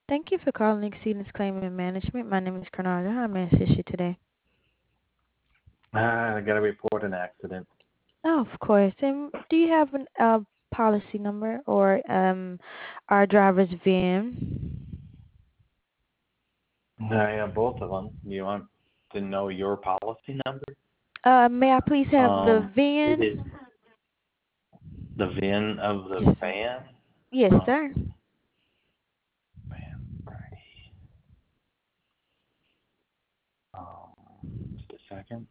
Thank you for calling Exceedance Claimant Management. My name is Carnada. How may I assist you today? I gotta report an accident. Oh, of course. And do you have an policy number or our driver's VIN? I have both of them. You want to know your policy number? May I please have the It is VIN? the VIN of the Yes, sir. van. Yes, Um, sir. van Friday. Just a second.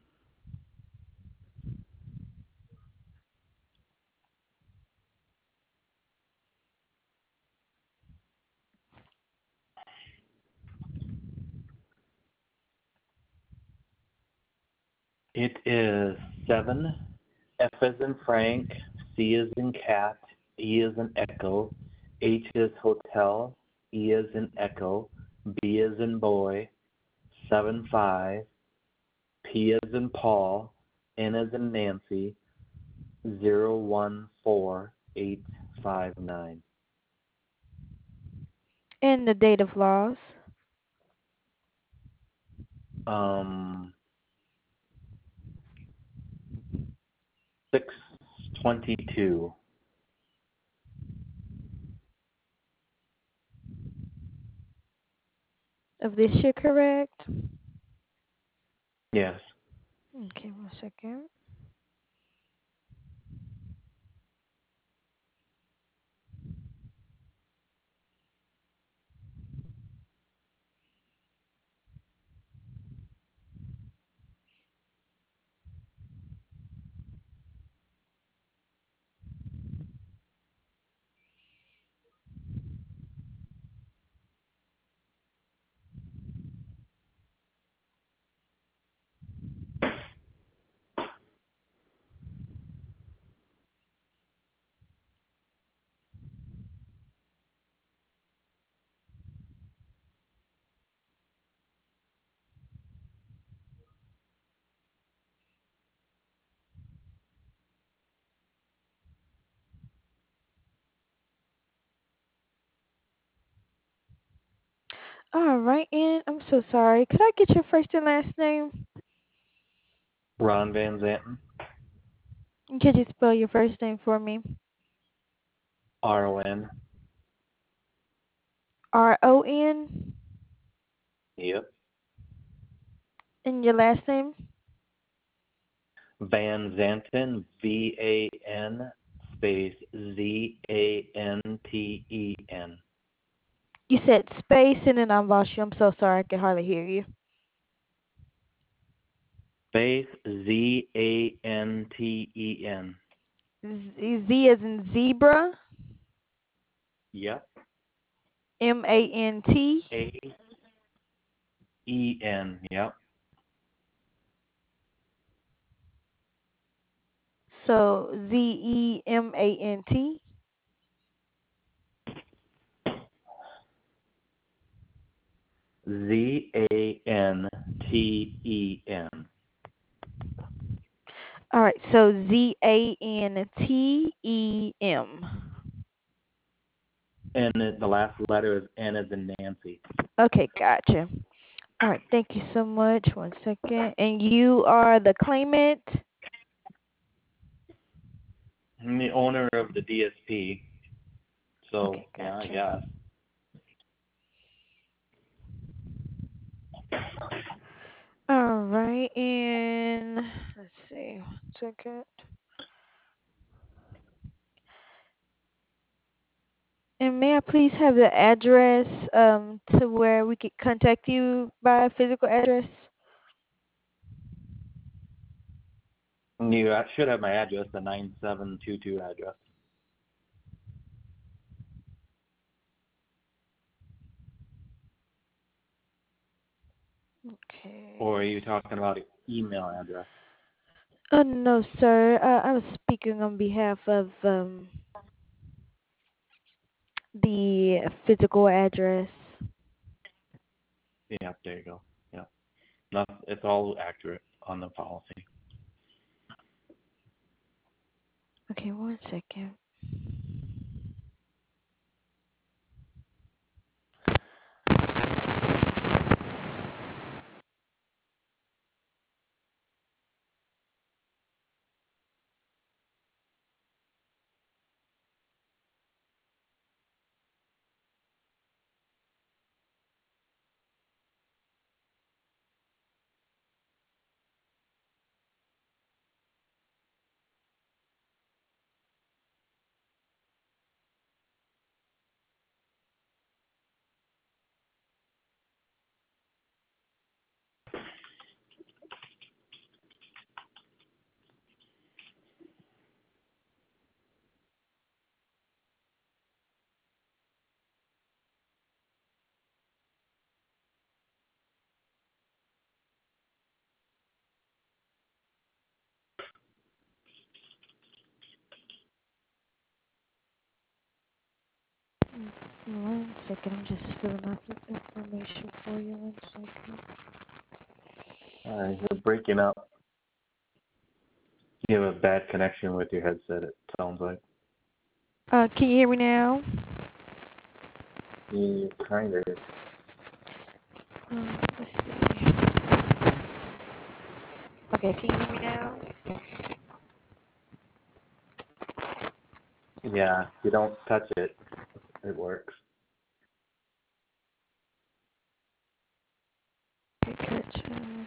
It is 7. F as in Frank, C as in cat, E as in echo, H as hotel, E as in echo, B as in boy, 7 5, P as in Paul, N as in Nancy, 014859. And the date of loss 622. of this year, correct? Yes. Okay, one second. All right, and I'm so sorry. Could I get your first and last name? Ron Van Zanten, And could you spell your first name for me? RON. RON? Yep. And your last name? Van Zanten, VAN space ZANTEN. You said space and then I lost you. I'm so sorry. I can hardly hear you. Space ZANTEN. Z as in zebra. Yep. MANT. AEN. Yep. So ZEMANT. ZANTEN. All right. So ZANTEM. And the last letter is N as in Nancy. Okay, gotcha. All right. Thank you so much. One second. And you are the claimant. I'm the owner of the DSP. So, Okay, yeah, I gotcha. guess. All right. And let's see. One second. And may I please have the address to where we could contact you by physical address? You should have my address, the 9722 address. Or are Okay. you talking about an email address? No, sir. I was speaking on behalf of the physical address. Yeah, there you go. Yeah. No, it's all accurate on the policy. Okay, one second. second. I'm just filling out the information for you. One second. You're breaking up. You have a bad connection with your headset, it sounds like. Can you hear me now? You kind of. Let's see. Okay, can you hear me now? Yeah, if you don't touch it, it works. Okay, gotcha.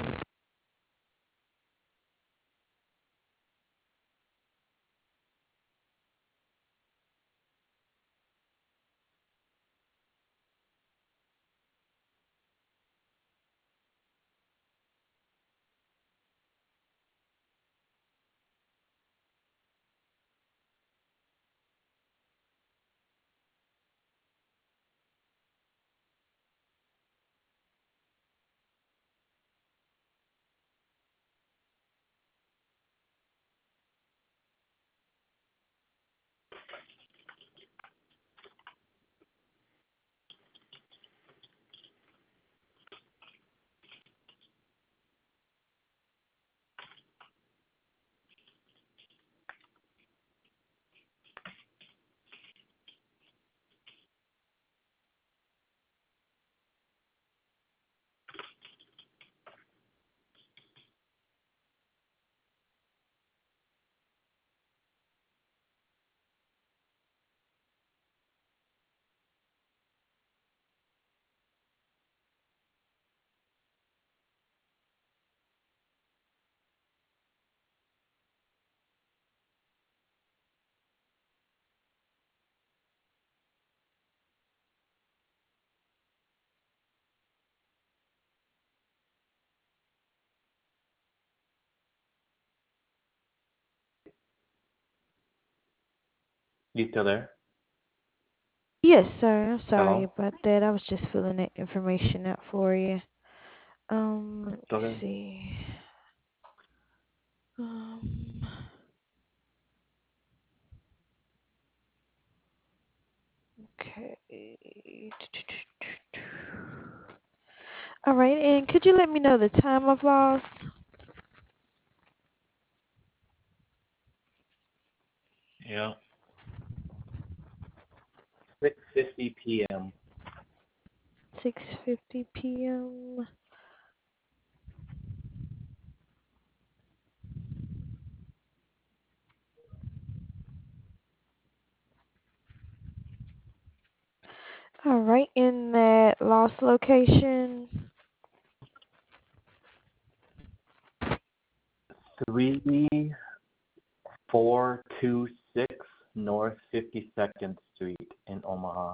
You still there? Yes, sir. I'm sorry Hello? about that. I was just filling that information out for you. Let me Okay. see. Um, okay. All right, and could you let me know the time of loss? Yeah. 6:50 p.m. 6:50 p.m. All right, in that lost location. 3426 North 52nd Street in Omaha.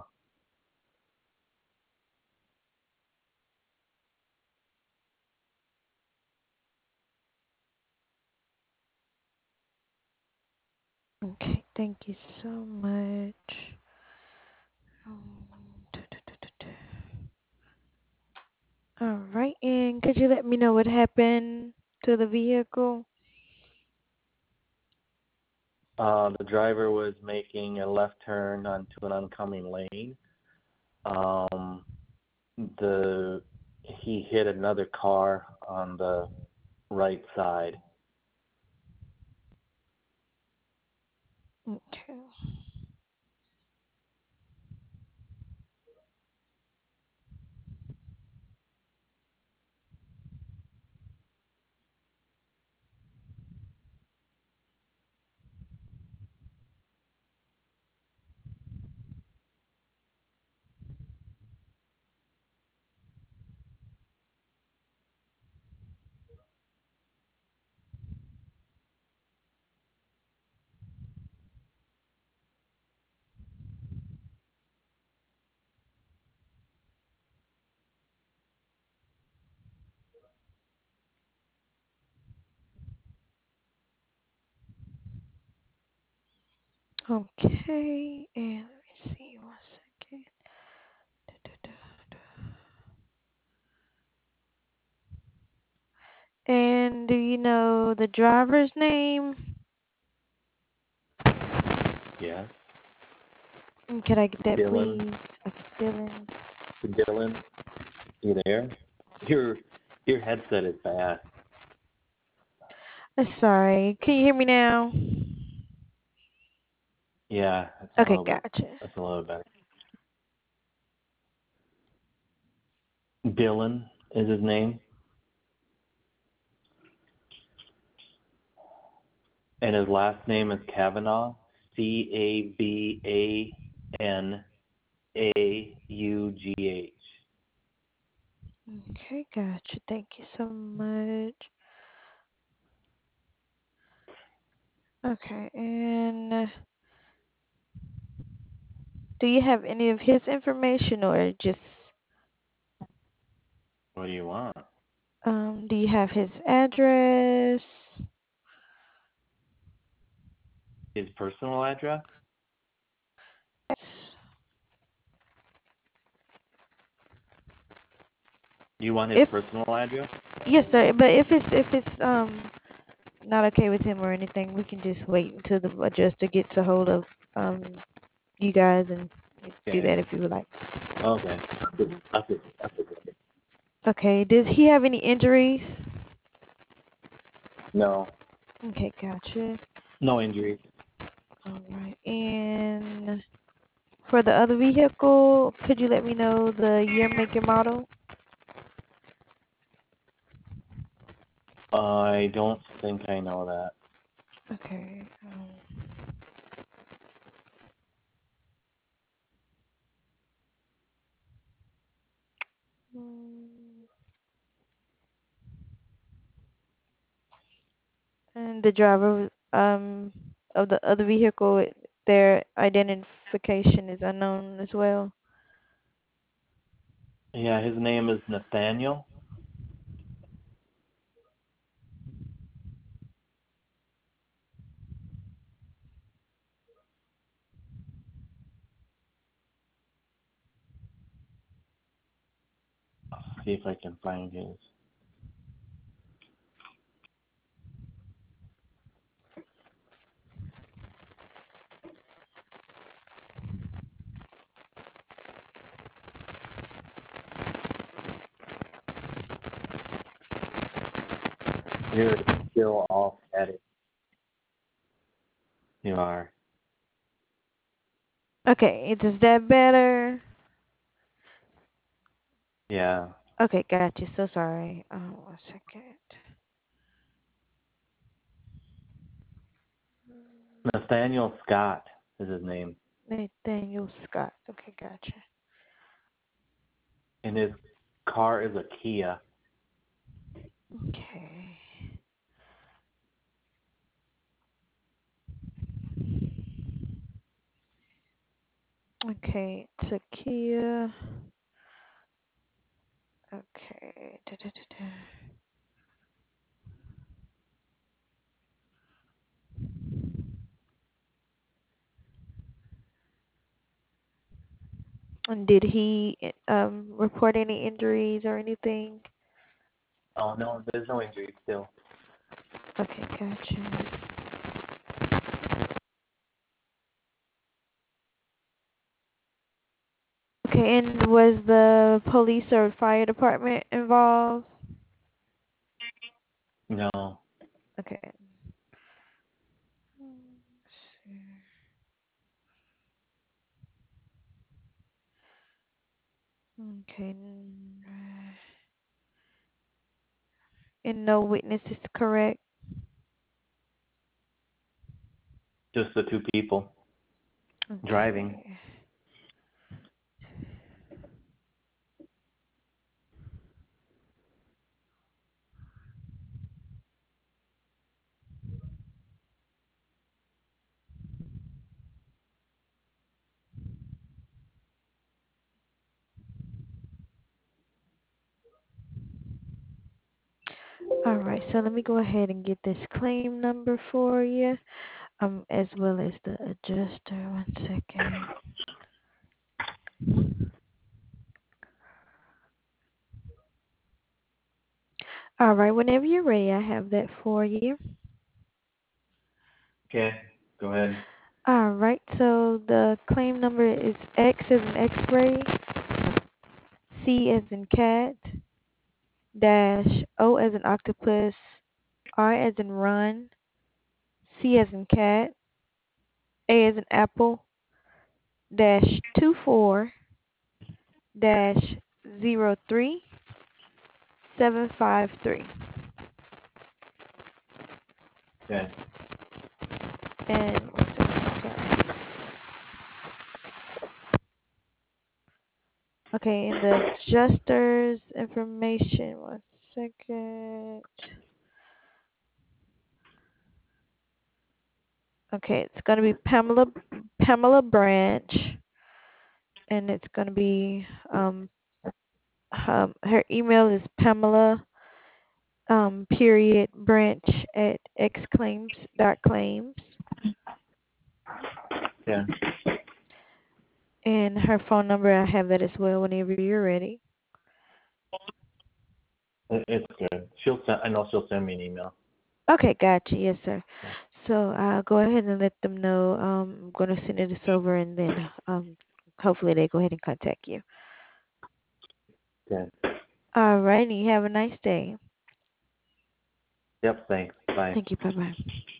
Okay, thank you so much. Um, All right, and could you let me know what happened to the vehicle? The driver was making a left turn onto an oncoming lane. Um, the he hit another car on the right side. Okay. Okay, and let me see one second. And do you know the driver's name? Yes. Could I get that, Dylan please? Okay, Dylan. Dylan, you there? Your your headset is bad. Sorry. Can you hear me now? Yeah, it's a Okay, little bit. gotcha. That's a little better. Dylan is his name, and his last name is Kavanaugh. Cavanaugh. Okay, gotcha. Thank you so much. Okay, and do you have any of his information or just What do you want? do you have his address? His personal address? Do you want his If personal address? yes, sir. But if it's not okay with him or anything, we can just wait until the adjuster gets a hold of um you guys and do Okay. that if you would like. Okay. That's it. Okay. Does he have any injuries? No. Okay, gotcha. No injuries. All right. And for the other vehicle, could you let me know the year, make, and model? I don't think I know that. Okay. Mm, and the driver of the other vehicle, their identification is unknown as well. Yeah, his name is Nathaniel. See if I can find his. You're still off at it. You are. Okay, is that better? Yeah. Okay, got you. So sorry. 1 second. Nathaniel Scott is his name. Nathaniel Scott. Okay, gotcha. And his car is a Kia. Okay. Okay, Takia. Okay. Da-da-da-da. And did he report any injuries or anything? Oh no, there's no injury still. Okay, gotcha. Okay, and was the police or fire department involved? No. Okay. Okay. And no witnesses, correct? Just the two people driving. Okay. All right, so let me go ahead and get this claim number for you, as well as the adjuster. 1 second. All right, whenever you're ready, I have that for you. Okay. Go ahead. All right, so the claim number is X as in X-ray, C as in cat, dash O as in octopus, R as in run, C as in cat, A as in apple, dash 24, dash 03753. Okay. And one second, sorry. Okay, and the adjuster's information, one second. Okay, it's gonna be Pamela Branch, and it's gonna be her email is Pamela period branch at xclaims.claims, Yeah. and her phone number, I have that as well whenever you're ready. It's good. I know she'll send me an email. Okay, gotcha. Yes, sir. Yeah. So I'll go ahead and let them know. I'm gonna send this over, and then hopefully they go ahead and contact you. Yeah. All right, you have a nice day. Yep. Thanks. Bye. Thank you. Bye bye.